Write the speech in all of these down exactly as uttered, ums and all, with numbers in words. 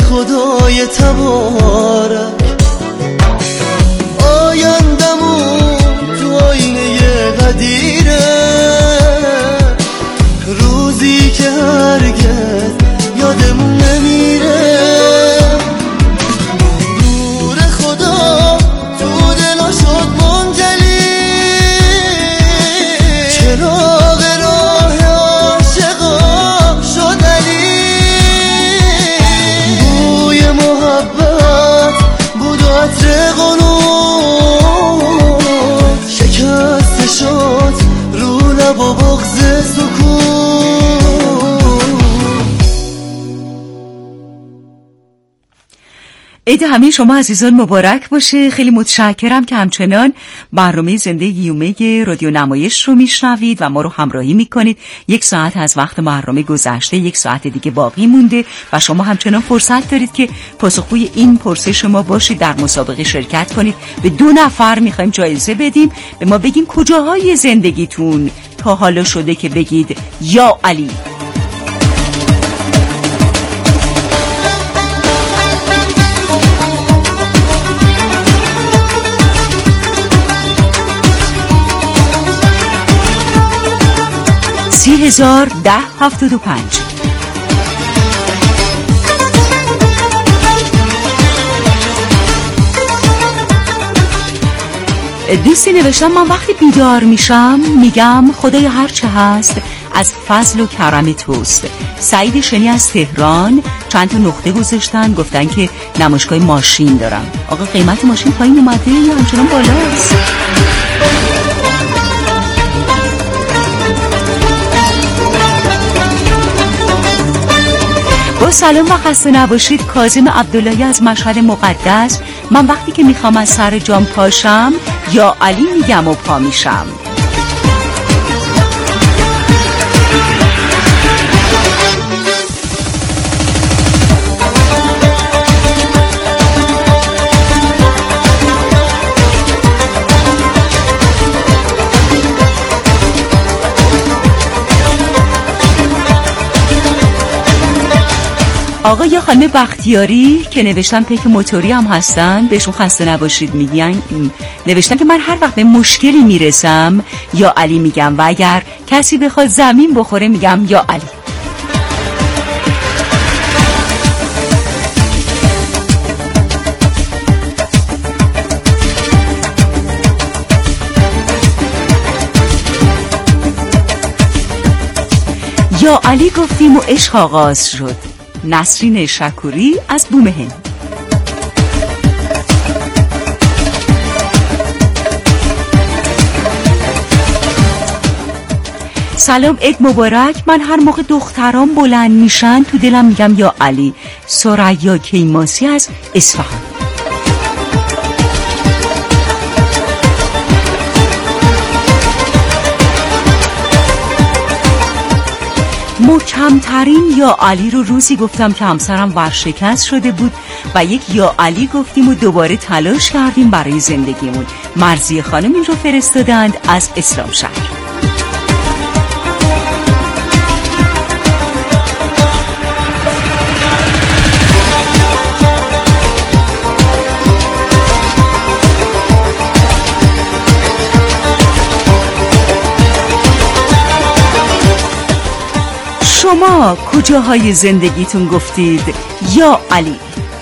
خدای تبارک، آیندمون تو آینه قدیره، روزی که هرگز یادمون نمیره. نور خدا تو دلا شد منجلی، چراغ راه عاشقا شد علی. بوی محبت بود و عطر قنوت، شکسته شد رو لب و بغض سکون. عید همه شما عزیزان مبارک باشه. خیلی متشکرم که همچنان برنامه زنده گیومه رادیو نمایش رو میشنوید و ما رو همراهی میکنید. یک ساعت از وقت برنامه گذشته، یک ساعت دیگه باقی مونده و شما همچنان فرصت دارید که پاسخگوی این پرسش ما باشید، در مسابقه شرکت کنید. به دو نفر میخوایم جایزه بدیم. به ما بگین کجاهای زندگیتون تا حالا شده که بگید یا علی. سی هزار ده هفتاد و پنج. دوستی نوشتم من وقتی بیدار میشم میگم خدای هر چه هست از فضل و کرم توست. سعید شنی از تهران چند تا نقطه گذاشتن، گفتن که نمایشگاه ماشین دارم. آقا قیمت ماشین پایین اومده یا همچنان بالاست؟ با سلام و خسته نباشید. کاظم عبداللهی از مشهد مقدس. من وقتی که میخوام از سر جام پاشم یا علی میگم و پا میشم. آقا یا خانم بختیاری که نوشتن پیک موتوری هم هستن، بهشون خسته نباشید میگن. نوشتن که من هر وقت به مشکلی میرسم یا علی میگم و اگر کسی بخواد زمین بخوره میگم یا علی. یا علی گفتیم و عشق آغاز شد. نسرین شکوری از بومهن. سلام، عید مبارک. من هر موقع دختران بلند میشن تو دلم میگم یا علی. ثریا کیماسی از اصفهان. محکمترین یا علی رو روزی گفتم که همسرم ورشکست شده بود و یک یا علی گفتیم و دوباره تلاش کردیم برای زندگیمون. مرضیه خانم این رو فرستادند از اسلام شهر. شما کجاهای زندگیتون گفتید یا علی؟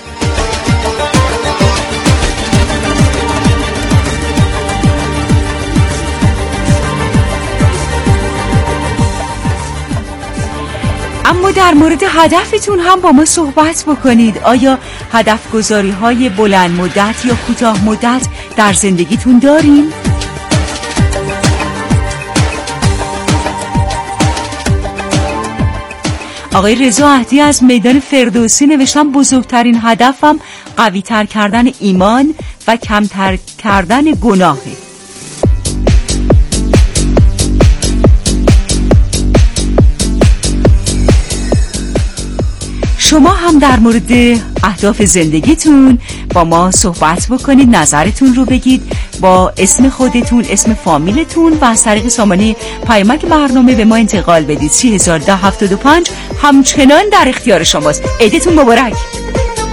اما در مورد هدفتون هم با ما صحبت بکنید. آیا هدف گذاری های بلند مدت یا کوتاه مدت در زندگیتون دارین؟ آقای رضا اهدی از میدان فردوسی نوشتم بزرگترین هدفم قوی تر کردن ایمان و کمتر کردن گناهه. شما هم در مورد اهداف زندگیتون با ما صحبت بکنید، نظرتون رو بگید با اسم خودتون، اسم فامیلتون و از طریق سامانه پیامک برنامه به ما انتقال بدید. سی هزار ده هفتاد و پنج همچنان در اختیار شماست. عیدتون مبارک.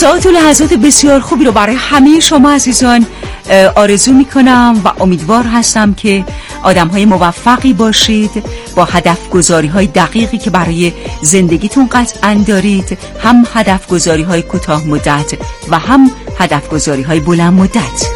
ساعت و لحظات بسیار خوبی رو برای همه شما عزیزان آرزو میکنم و امیدوار هستم که آدم‌های موفقی باشید با هدف گذاری‌های دقیقی که برای زندگیتون قطعاً دارید، هم هدف گذاری‌های کوتاه مدت و هم هدف گذاری‌های بلند مدت.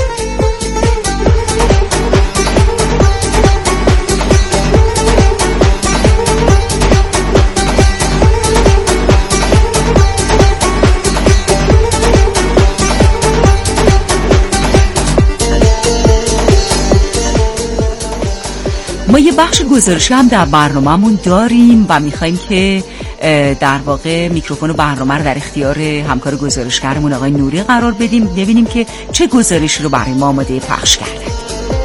ما یه بخش گزارشی هم در برنامه‌مون داریم و می‌خوایم که در واقع میکروفون و برنامه رو در اختیار همکار گزارشگرمون آقای نوری قرار بدیم، ببینیم که چه گزارشی رو برای ما آماده پخش کردن.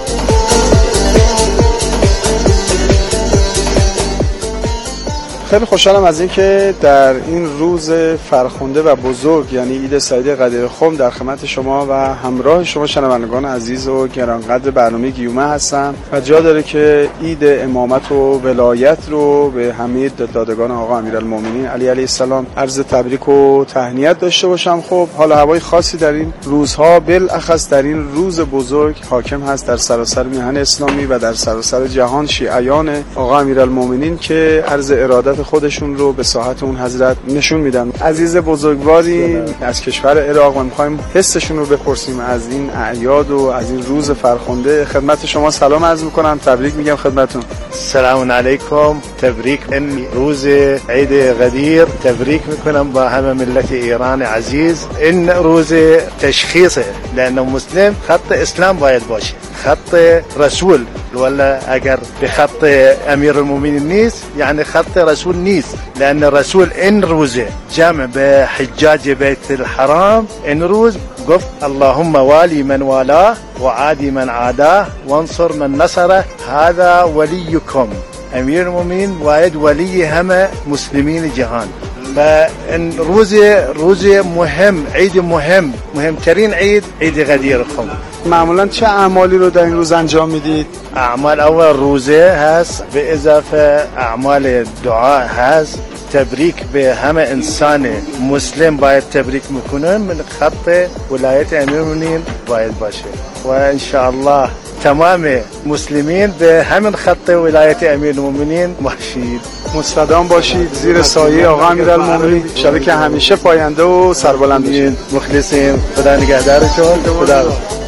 خیلی خوشحالم از این که در این روز فرخنده و بزرگ یعنی عید سعید قدیرخم در خدمت شما و همراه شما شنوندگان عزیز و گرانقدر برنامه گیومه هستم و جا داره که عید امامت و ولایت رو به همه دادگان آقا امیرالمومنین علی علیه السلام عرض تبریک و تهنیت داشته باشم. خب حالا هوای خاصی در این روزها بالاخص در این روز بزرگ حاکم هست در سراسر میهن اسلامی و در سراسر جهان شیعیان آقا امیرالمومنین که عرض ارادت خودشون رو به ساحت اون حضرت نشون میدن. عزیز بزرگواری از کشور عراق و میخوایم حسشون رو بپرسیم از این اعیاد و از این روز فرخنده. خدمت شما سلام عرض میکنم، تبریک میگم خدمتتون. سلام علیکم، تبریک این روز عید قدیر، تبریک میکنم با همه ملت ایران عزیز. این روز تشخیصه لانه مسلم خط اسلام باید باشه، خط رسول، ولا اگر به خط امیر المؤمنین نیست یعنی خط رسول نیست، لان رسول این روزه جمع به حجاج بیت الحرام این روز گفت اللهم والی من والاه وعادی من عاداه وانصر من نصره هذا ولیکم. امیر المؤمنین باید ولی همه مسلمین جهان و این روز روز مهم، عید مهم، مهمترین عید عید قدیرخم. معمولا چه اعمالی رو در این روز انجام میدید؟ اعمال اول روزه هست به اضافه اعمال دعا هست. تبریک به همه انسان مسلم باید تبریک میکنن من خط ولایت امیرالمومنین باید باشه و ان شاء الله تمام مسلمین به همین خط ولایت امیرالمومنین باشید. مستدام باشید زیر سایه آقا امیرالمومنین، شب که همیشه پاینده و سربلند باشید. مخلصیم، خدا نگهدارتون. خدا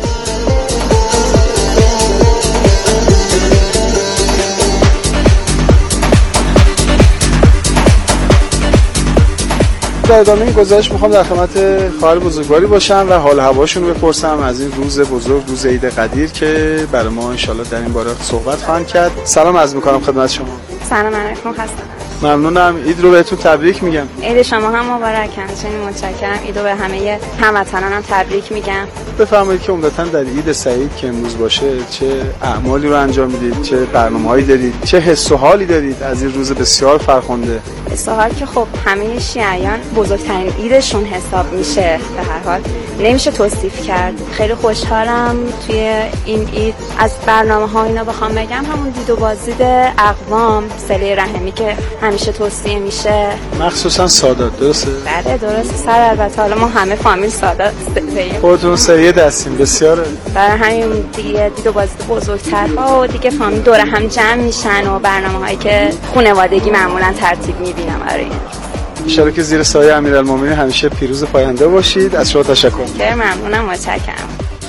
در ادامه این گزارش میخوام در خدمت خواهر بزرگواری باشم و حال هواشون رو بپرسم از این روز بزرگ، روز عید قدیر که برای ما انشالله در این باره صحبت خواهند کرد. سلام عرض میکنم خدمت شما. سلام علیکم، هستم. ممنونم. عید رو بهتون تبریک میگم. عید شما هم مبارک. همچنین متشکرم. عید رو به همه هموطنانم تبریک میگم. بفرمایید که عمدتاً در عید سعید که امروز باشه چه اعمالی رو انجام میدید، چه برنامه‌هایی دارید، چه حس و حالی دارید از این روز بسیار فرخنده؟ حس و حال که خب همه شیعیان بزرگترین عیدشون حساب میشه، به هر حال نمیشه توصیف کرد. خیلی خوشحالم توی این عید. از برنامه‌ها اینا بخوام بگم همون دید و بازدید اقوام، صله رحمی که همیشه توصیه میشه، مخصوصا سادات. درسته؟ بله درسته. سر البته حالا ما همه فامیل سادات زدیم، خودتون سریع دستیم. بسیار برای همین دیگه دید و بازدید بزرگترها و دیگه فامیل دور هم جمع میشن و برنامه‌هایی که خانوادگی معمولا ترتیب میدینم برای این. انشالله که زیر سایه امیرالمومنین همیشه پیروز و پاینده باشید. از شما تشکر. ممنونم، متشکرم.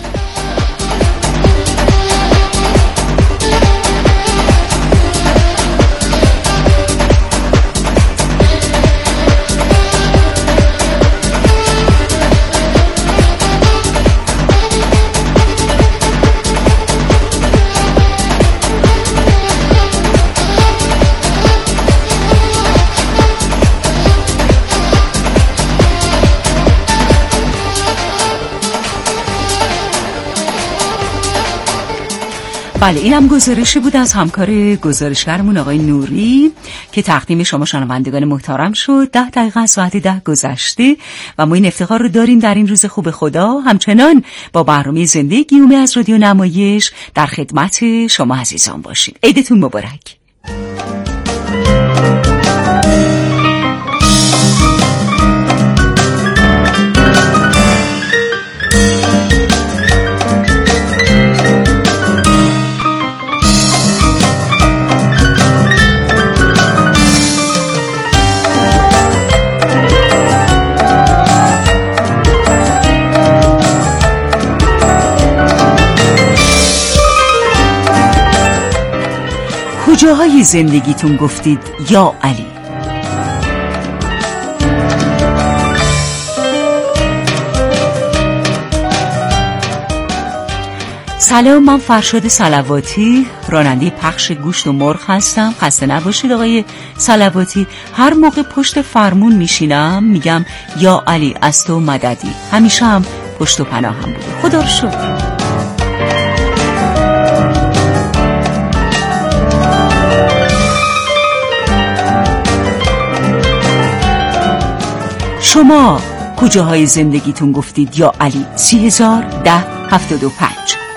بله، این هم گزارشی بود از همکار گزارشگرمون آقای نوری که تقدیم شما شنوندگان محترم شد. ده دقیقه از ساعت ده گذشته و ما این افتخار رو داریم در این روز خوب خدا همچنان با برنامه زنده گیومه از رادیو نمایش در خدمت شما عزیزان باشیم. عیدتون مبارک. کجاهای زندگیتون گفتید یا علی؟ سلام، من فرشاد صلواتی، راننده پخش گوشت و مرغ هستم. خسته نباشید آقای صلواتی. هر موقع پشت فرمون میشینم میگم یا علی از تو مددی، همیشه هم پشت و پناهم بوده. خدا رو شکر. شما کجاهای زندگیتون گفتید یا علی؟ سی هزار ده هفتاد و پنج.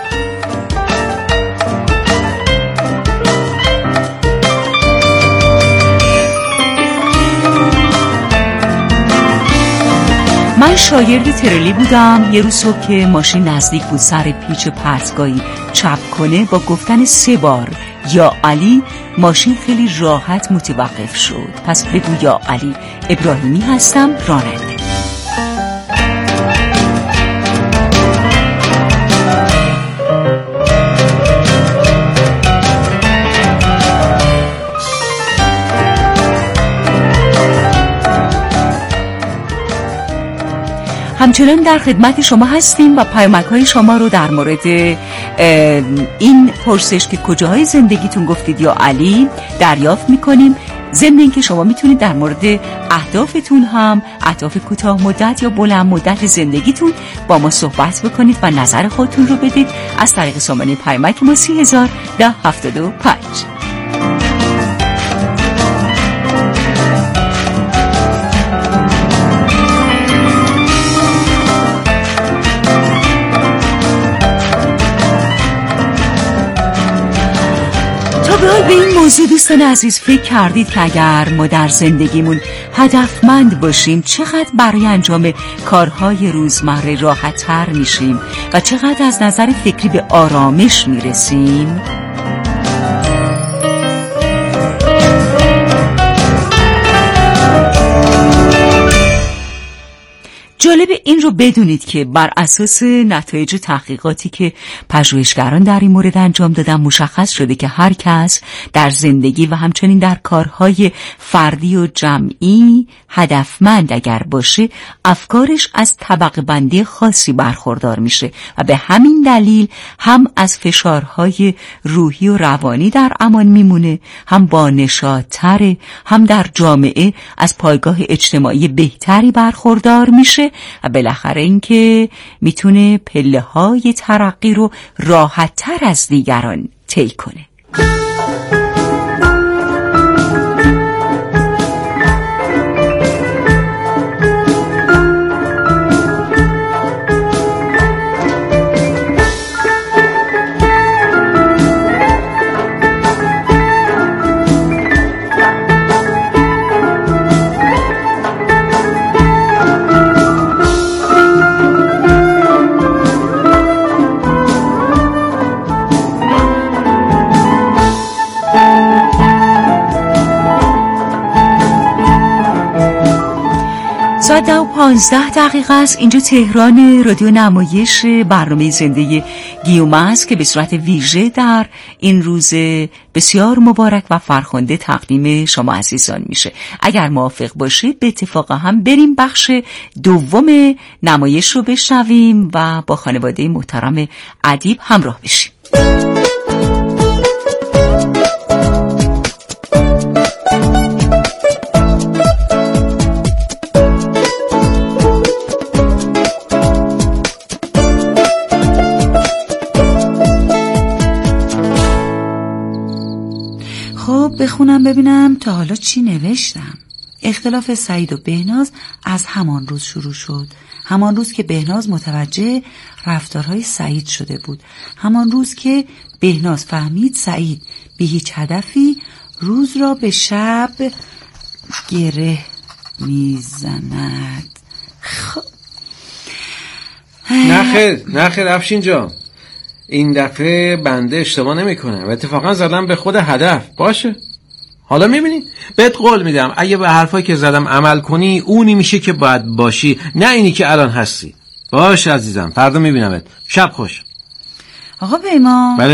من شاگرد ترلی بودم. یه روز صبح که ماشین نزدیک بود سر پیچ پرتگاهی چپ کنه، با گفتن سه بار یا علی ماشین خیلی راحت متوقف شد. پس بگو یا علی. ابراهیمی هستم، راننده. همچنان در خدمت شما هستیم و پیامک‌های شما رو در مورد این پرسش که کجاهای زندگیتون گفتید یا علی دریافت می‌کنیم. ضمن اینکه شما میتونید در مورد اهدافتون هم، اهداف کوتاه مدت یا بلند مدت زندگیتون با ما صحبت بکنید و نظر خودتون رو بدید از طریق سامانه پیامک ما سی هزار ده هفتاد و پنج. به این موضوع دوستان عزیز فکر کردید که اگر ما در زندگیمون هدفمند باشیم چقدر برای انجام کارهای روزمره راحت‌تر میشیم و چقدر از نظر فکری به آرامش میرسیم؟ جالب این رو بدونید که بر اساس نتایج تحقیقاتی که پژوهشگران در این مورد انجام دادن مشخص شده که هر کس در زندگی و همچنین در کارهای فردی و جمعی هدفمند اگر باشه افکارش از طبقه بندی خاصی برخوردار میشه و به همین دلیل هم از فشارهای روحی و روانی در امان میمونه، هم با نشاط‌تره، هم در جامعه از پایگاه اجتماعی بهتری برخوردار میشه و بالاخره اینکه میتونه پله های ترقی رو راحت تر از دیگران طی کنه. ساعت ده و پانزده دقیقه است. اینجا تهران. رادیو نمایش برنامه زنده گیومه است که به صورت ویژه در این روز بسیار مبارک و فرخنده تقدیم شما عزیزان میشه. اگر موافق باشید به اتفاق هم بریم بخش دوم نمایش رو بشنویم و با خانواده محترم ادیب همراه بشیم. بخونم ببینم تا حالا چی نوشتم. اختلاف سعید و بهناز از همان روز شروع شد. همان روز که بهناز متوجه رفتارهای سعید شده بود. همان روز که بهناز فهمید سعید به هیچ هدفی روز را به شب گره میزند. خب نخیر نخیر افشین جان، این دفعه بنده اشتباه نمی کنم. اتفاقا زدم به خود هدف. باشه، حالا میبینی بهت قول میدم اگه به حرفایی که زدم عمل کنی اونی میشه که باید باشی، نه اینی که الان هستی. باشه عزیزم، فردا میبینمت. شب خوش. آقا پیمان، بله،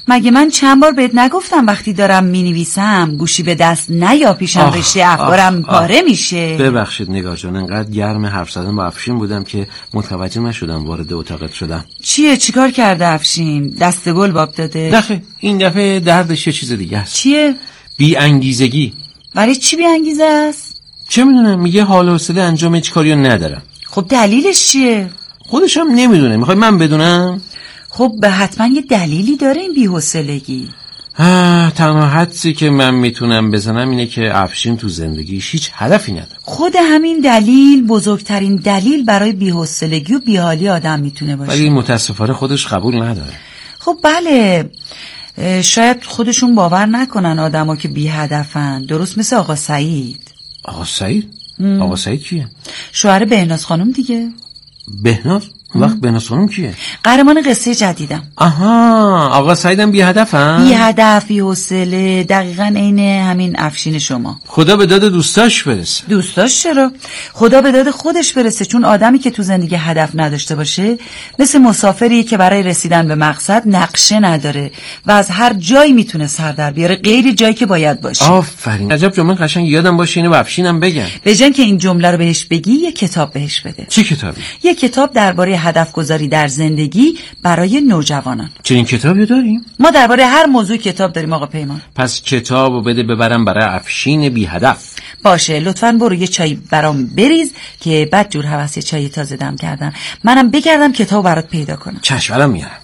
مگه من چند بار بهت نگفتم وقتی دارم مینویسم گوشی به دست نیا، پیشم رشته اخبارم پاره میشه. ببخشید نگار جان، انقدر گرم حرف زدن با افشین بودم که متوجه نشدم وارد اتاقت شدم. چیه؟ چیکار کرده افشین؟ دست گل باب داده؟ نخه، این دفعه دردش یه چیز دیگه است. چیه؟ بی انگیزگی. ولی چی بی انگیزه است؟ چه میدونم، میگه حال و حوصله انجام هیچ کاریو ندارم. خب دلیلش چیه؟ خودش هم نمیدونه. میخوای من بدونم؟ خب به حتما یه دلیلی داره این بی‌حوصلگی. تنها حدسی که من میتونم بزنم اینه که افشین تو زندگیش هیچ هدفی نداره. خود همین دلیل بزرگترین دلیل برای بی‌حوصلگی و بی‌حالی آدم میتونه باشه. ولی متاسفانه خودش قبول نداره. خب بله، شاید خودشون باور نکنن آدما که بی هدفن، درست مثل آقا سعید. آقا سعید؟ ام. آقا سعید کیه؟ شوهر بهناز خانم دیگه. بهناز؟ وقت بهناز خانم کیه؟ قهرمان قصه جدیدم. آها، آقا سعیدم بی هدفن؟ بی هدف، بی حوصله، دقیقاً عین همین افشین شما. خدا به داد دوستاش برسه. دوستاش چرا؟ خدا به داد خودش برسه، چون آدمی که تو زندگی هدف نداشته باشه مثل مسافری که برای رسیدن به مقصد نقشه نداره و از هر جایی میتونه سر در بیاره غیر جایی که باید باشه. آفرین. عجب جمله قشنگ یادم باشه اینو به افشینم بگم. به جای که این جمله رو بهش بگی، یه کتاب بهش بده. چی کتابی؟ یه کتاب درباره هدف گذاری در زندگی برای نوجوانان. چنین کتابی داریم؟ ما درباره هر موضوع کتاب داریم آقا پیمان. پس کتابو بده ببرم برای افشین بی هدف. باشه، لطفاً برو یه چای برام بریز که بد جور حوث چای تازه دم کردم. منم بگردم کتاب برات پیدا کنم. چشم، الان میارم.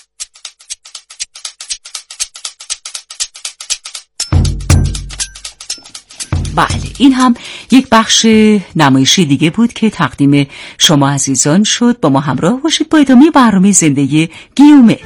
بله، این هم یک بخش نمایشی دیگه بود که تقدیم شما عزیزان شد. با ما همراه باشید با ادامه برنامه زندگی گیومه.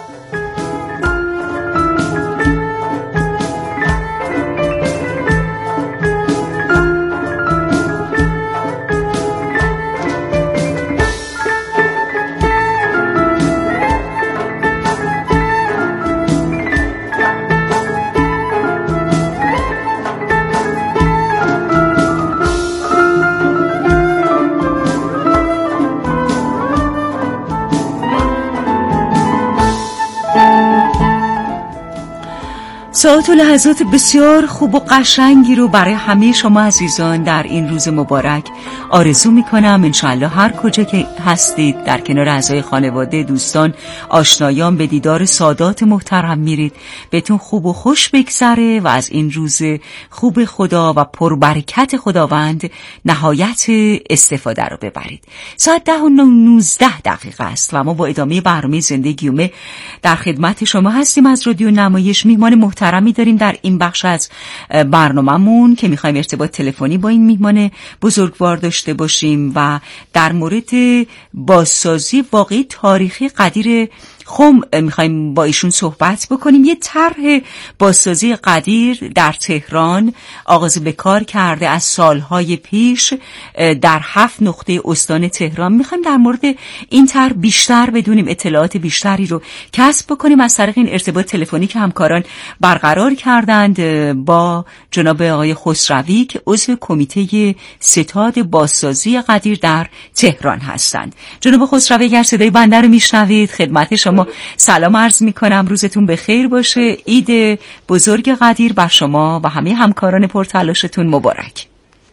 ساعت و لحظات بسیار خوب و قشنگی رو برای همه شما عزیزان در این روز مبارک آرزو میکنم. انشاءالله هر کجا که هستید در کنار اعضای خانواده، دوستان، آشنایان به دیدار سادات محترم میرید، بهتون خوب و خوش بگذره و از این روز خوب خدا و پربرکت خداوند نهایت استفاده رو ببرید. ساعت ده و نوزده دقیقه است و ما با ادامه برنامه زندگی گیومه در خدمت شما هستیم. از رادیو نمایش میهمان محترم می داریم در این بخش از برنامه‌مون که می‌خوایم ارتباط تلفنی با این میهمان بزرگوار داشته باشیم و در مورد بازسازی واقعی تاریخی قدیر خم میخوایم با ایشون صحبت بکنیم. یه طرح بازسازی قدیر در تهران آغاز به کار کرده از سالهای پیش در هفت نقطه استان تهران. میخوایم در مورد این طرح بیشتر بدونیم، اطلاعات بیشتری رو کسب بکنیم از طریق این ارتباط تلفنی که همکاران برقرار کردند با جناب آقای خسروی که عضو کمیته ستاد بازسازی قدیر در تهران هستند. جناب خسروی اگر صدای بنده رو میشنوید خدمت شما سلام عرض میکنم. روزتون بخیر باشه. عید بزرگ قدیر بر شما و همه همکاران پرتلاشتون مبارک.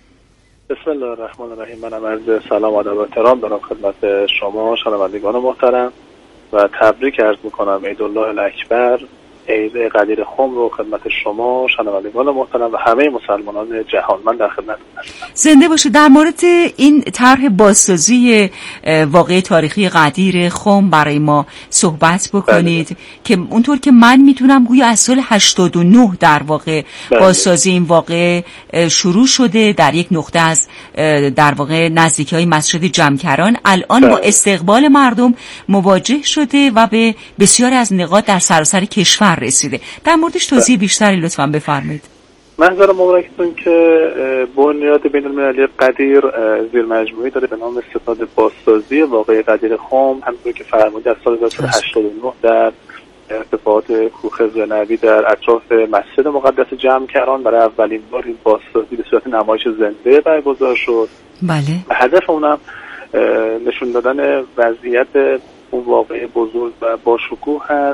بسم الله الرحمن الرحیم. منم عرض سلام و ادب و احترام دارم خدمت شما شنوندگان محترم و تبریک عرض میکنم عید الله الاکبر، عید قدیر خم رو خدمت شما شنوندگان محترم و همه مسلمانان جهان. من در خدمتتون هستم. زنده باشید. در مورد این طرح بازسازی واقعی تاریخی قدیر خم برای ما صحبت بکنید. بله. که اونطور که من میتونم گویا از سال هشتاد و نه در واقع بله. بازسازی این واقع شروع شده در یک نقطه از در واقع نزدیکی های مسجد جمکران. الان بله. با استقبال مردم مواجه شده و به بسیاری از نقاط در سراسر کشور رسیده. در موردش توضیح بیشتری لطفاً بفرمایید. منظر مبارکتون که بنیاد بین‌المللی قدیر زیر مجموعه‌ای داره به نام ستاد بازسازی واقعی قدیر خم. همونطور که فرمودید از سال هزار و هشتاد و نه در ارتفاعات کوه خضرنبی در اطراف مسجد مقدس جمکران برای اولین بار این بازسازی به صورت نمایش زنده برگزار شد. بله. و هدف اونم نشون دادن وضعیت اون واقعه بزرگ و با شکوه هست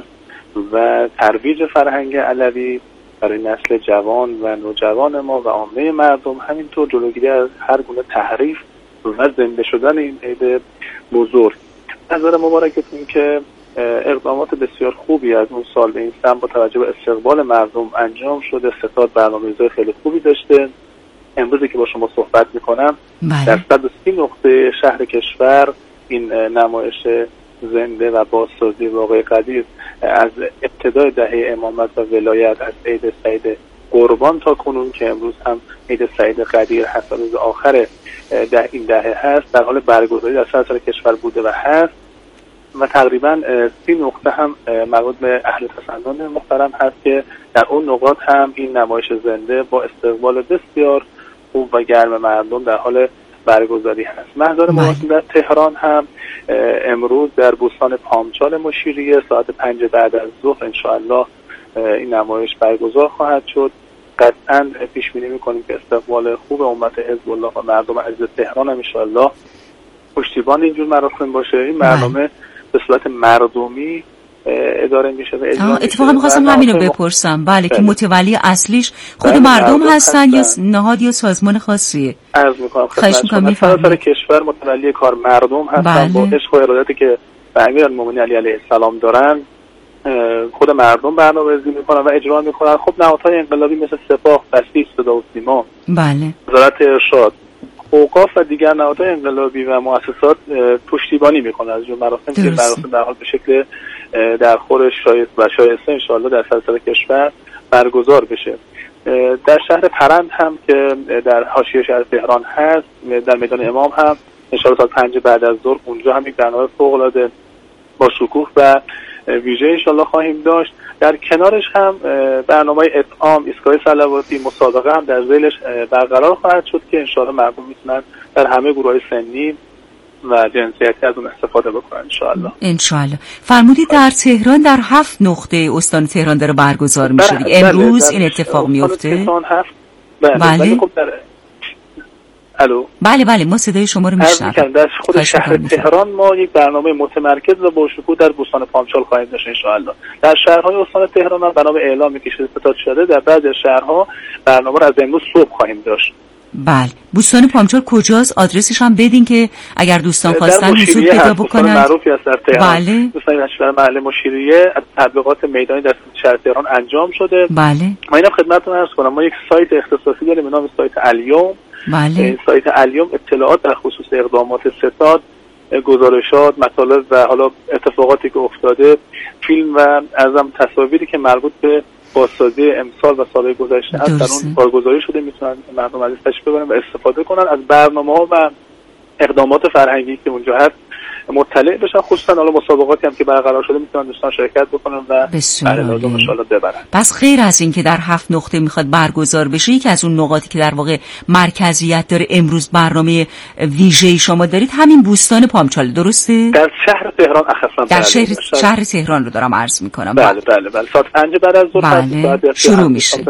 و ترویج فرهنگ علوی برای نسل جوان و نوجوان ما و عامه مردم، همینطور جلوگیری از هر گونه تحریف و زنده شدن این عید بزرگ. نظر مبارکتون که اقدامات بسیار خوبی از اون سال به این سمت با توجه به استقبال مردم انجام شده. ستاد برنامه‌ریزی خیلی خوبی داشته. امروزی که با شما صحبت میکنم در صد و سی نقطه شهر کشور این نمایش زنده و بازسازی واقعه قدیر از ابتدای دهه امامت و ولایت، از عید سعید قربان تا کنون که امروز هم عید سعید قدیر هست، روز آخر ده این دهه هست، در حال برگزاری در سراسر کشور بوده و هست و تقریبا سی نقطه هم مربوط به اهل تسنن محترم هست که در اون نقاط هم این نمایش زنده با استقبال بسیار خوب و گرم مردم در حال برگزاری هست. محضر مواصل در تهران هم امروز در بوستان پامچال مشیریه ساعت پنج بعد از ظهر انشاءالله این نمایش برگزار خواهد شد. قطعا پیش بینی می‌کنیم که استقبال خوب امت حزب الله و مردم عزیز تهران هم انشاءالله پشتیبان اینجور مراسم باشه. این برنامه به صورت مردمی اداره میشه و اجرا میشه. اتفاقا می‌خواستم همین رو بپرسم. بله, بله که متولی اصلیش خود بله مردم, مردم هستن, هستن یا نهاد یا سازمان خاصیه؟ عرض می‌کنم خدمت شما سراسر کشور متولی کار مردم هستن. بله. با عشق و ارادتی که به امیرالمومنین علی علیه السلام دارن خود مردم برنامه‌ریزی می‌کنن و اجرا می‌کنن. خب نهادهای انقلابی مثل سپاه، بسیج، صدا و سیما، بله، وزارت ارشاد، اوقاف و دیگر نهادهای انقلابی و مؤسسات پشتیبانی می‌کنن از جمله مراسم که مراسم در حال به شکل در خور شایسته و شایسته انشاءالله در سراسر کشور برگزار بشه. در شهر پرند هم که در حاشیه شهر تهران هست، در میدان امام هم انشاءالله ساعت پنج بعد از ظهر اونجا هم یک برنامه فوق‌العاده با شکوه و ویژه انشاءالله خواهیم داشت. در کنارش هم برنامه اطعام، ایستگاه صلواتی، مسابقه هم در ذیلش برقرار خواهد شد که انشاءالله مردم میتونن در همه گروه‌های سنی و جنسیتی از اون استفاده بکنن انشاءالله. انشاءالله. فرمودید در تهران در هفت نقطه استان تهران داره برگزار میشه. بله، امروز بله، این اتفاق میفته. تهران هفت. بله. بله. بله. خب در الو. بله بله ما صدای شما رو میشنویم. در خود شهر تهران ما یک برنامه متمرکز و با شکوه در بوستان پامچال خواهیم داشت انشاءالله. در شهرهای استان تهران هم برنامه اعلام کشیده ستاد شده. در بعضی شهرها برنامه رو از امروز صبح خواهیم داشت. بله. بوستان پامچال کجاست؟ آدرسش هم بدین که اگر دوستان خواستن حضور پیدا بکنن. معروفی است در تهران. بله. دوستان در محل مشیریه از تبلیغات میدانی در شهر تهران انجام شده. بله. ما اینم خدمتتون عرض کنم ما یک سایت اختصاصی داریم به نام سایت الیوم. بله. این سایت الیوم اطلاعات در خصوص اقدامات ستاد، گزارشات، مطالب و حالا اتفاقاتی که افتاده، فیلم و ازم تصاویری که مربوط به بازسازی امسال و سالهای گذشته هست در اون کارگزاری شده میتونن مردم عزیز تشریف ببرن و استفاده کنن از برنامه‌ها و اقدامات فرهنگی که اونجا هست مطلع بشن. خصوصا حالا مسابقاتی هم که برقرار شده میتونن دوستان شرکت بکنن و برای لازم ان شاءالله ببرن. پس خیر از این که در هفت نقطه میخواد برگزار بشه، یکی از اون نقاطی که در واقع مرکزیت داره امروز برنامه ویژه‌ای شما دارید همین بوستان پامچال، درسته؟ در شهر تهران اخصاً در شهر شهر تهران رو دارم عرض میکنم. بله بله بله ساعت پنج بعد از ظهر بله. شروع میشه.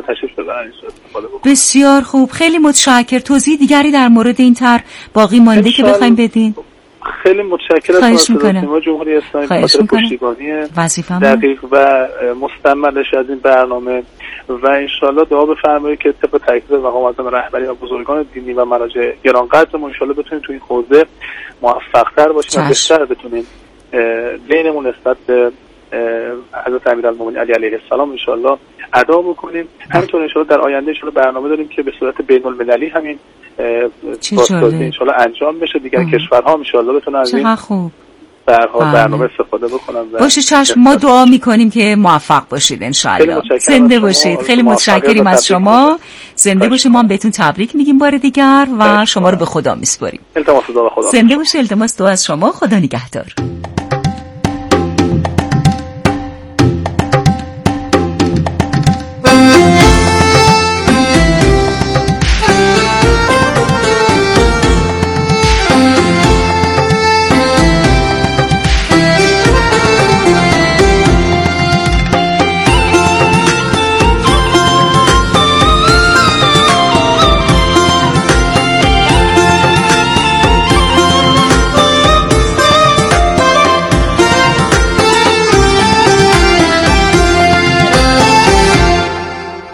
بسیار خوب، خیلی متشکرم. توضیح دیگری در مورد این طرح باقی مانده که بخوایم بدین؟ خیلی متشکرم از سازمان جمهوری اسلامی خاطر پشتیبانی دقیق و مستمرش از این برنامه و انشالله دعا بفرمایید که طبق تاکید مقام معظم رهبری و بزرگان دینی و مراجع گرانقدرمون انشالله بتونیم تو این حوزه موفق‌تر باشیم و بهتر بتونیم دینمون نسبت به حضرت امیرالمومنین علی علیه السلام انشالله ادا بکنیم. همینطور انشالله در آینده انشالله برنامه داریم که به صورت بین المللی همین بازسازی انشالله انجام بشه. دیگر کشورها انشالله بتونن از این در حال برنامه استفاده بکنن. باشه چشم، ما دعا میکنیم که موفق باشید انشالله. زنده باشید. خیلی متشکریم از شما. زنده باشید. ما هم بهتون تبریک میگیم بار دیگر و شما رو به خدا میسپاریم. التماس دعا خدا. زنده باشید. التماس دعا از شما. خدا نگهدار.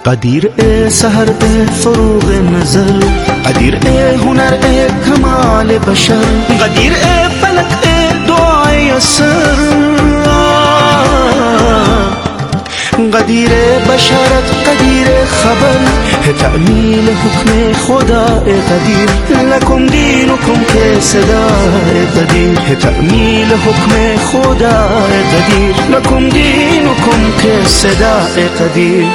قدیر ای سحر ای فروغ نظر، قدیر ای هنر ای کمال بشر، قدیر ای فلک ای دعای یسر، قدیر بشارت قدیر خبر ہے تعمیل حکم خدا اے قدیر، لکم دینکم کے صدا اے قدیر ہے تعمیل حکم خدا اے قدیر، لکم دینکم کے صدا اے قدیر.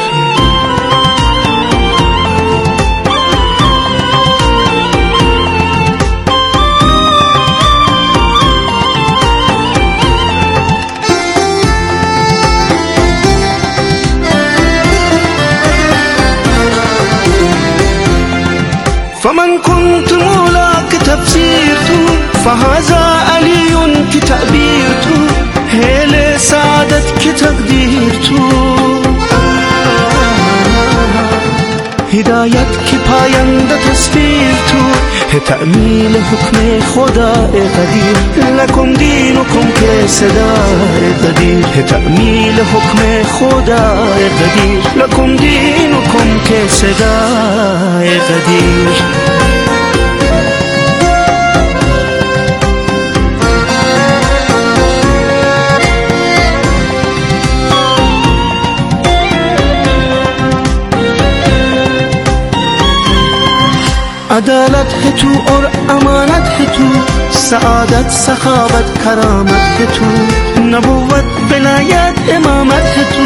فمن كنت مولاك تفسيرت فهذا علي كتعبيرت هل سعادت كتقديرت هدايت كپايند تصويرت ہے تعمیل حکم خدا اے قدیر، لکم دینکم کے صدا اے قدیر ہے تعمیل حکم خدا اے قدیر، لکم دینکم کے صدا اے قدیر. عدالت ہے تو اور امانت ہے تو، سعادت سخاوت کرامت ہے تو، نبوت ولایت امامت ہے تو،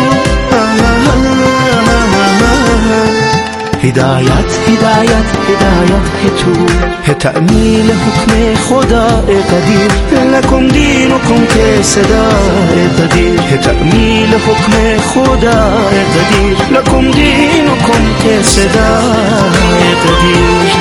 ہدایت ہدایت ہدایت ہے تو ہے تعمیل حکم خدا اے قدیر، لکم دینکم کے صدا اے قدیر ہے تعمیل حکم خدا اے قدیر، لکم دینکم کے صدا اے قدیر.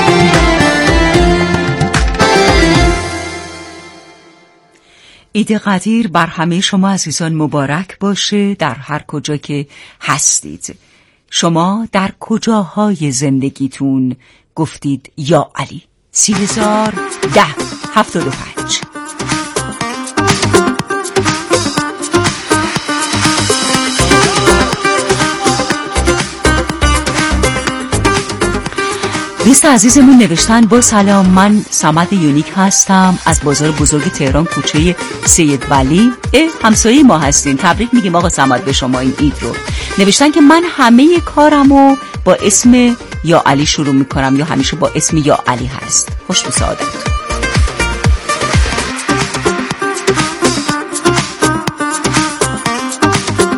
عید قدیر بر همه شما عزیزان مبارک باشه در هر کجا که هستید. شما در کجاهای زندگیتون گفتید یا علی؟ سی هزار ده هفتاد و پنج. دوست عزیزمون نوشتن با سلام، من صمد یونیک هستم از بازار بزرگ تهران کوچه سید ولی. همسایه ما هستین، تبریک میگیم آقا صمد به شما این عید رو. نوشتن که من همه کارمو با اسم یا علی شروع میکنم یا همیشه با اسم یا علی هست. خوش به سعادتتون.